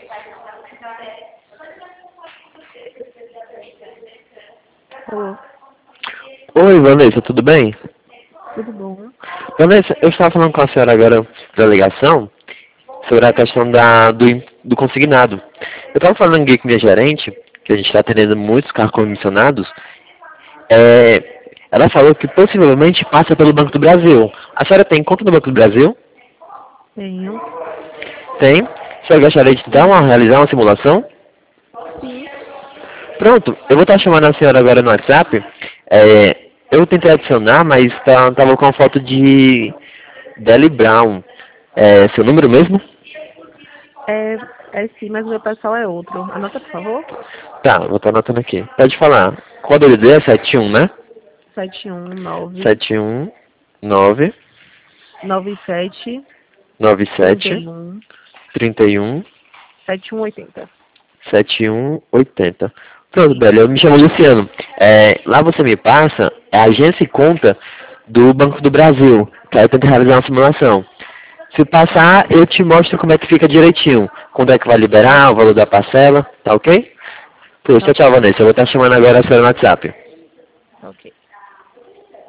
Alô, Oi, Vanessa, tudo bem? tudo bom? Vanessa, eu estava falando com a senhora agora da ligação sobre a questão do consignado. Eu estava falando aqui com minha gerente, que a gente está atendendo muitos carros comissionados. Ela falou que possivelmente passa pelo Banco do Brasil. A senhora tem conta no Banco do Brasil? Tenho. Tem. A senhora gostaria de realizar uma simulação? Sim. Pronto, eu vou estar chamando a senhora agora no WhatsApp. Eu tentei adicionar, mas tava com a foto de Deli Brown. É seu número mesmo? É sim, mas o meu pessoal é outro. Anota, por favor. Tá, vou estar anotando aqui. Pode falar. Qual DDD é 71, né? 719 719 97 97 31 31 7180. 7180. Pronto, Bela, eu me chamo Luciano. Lá você me passa a agência e conta do Banco do Brasil, que aí eu tento realizar uma simulação. Se passar, eu te mostro como é que fica direitinho. Quando é que vai liberar, o valor da parcela, tá ok? Pô, Tá tchau, tchau, ok. Vanessa. Eu vou estar chamando agora a senhora no WhatsApp.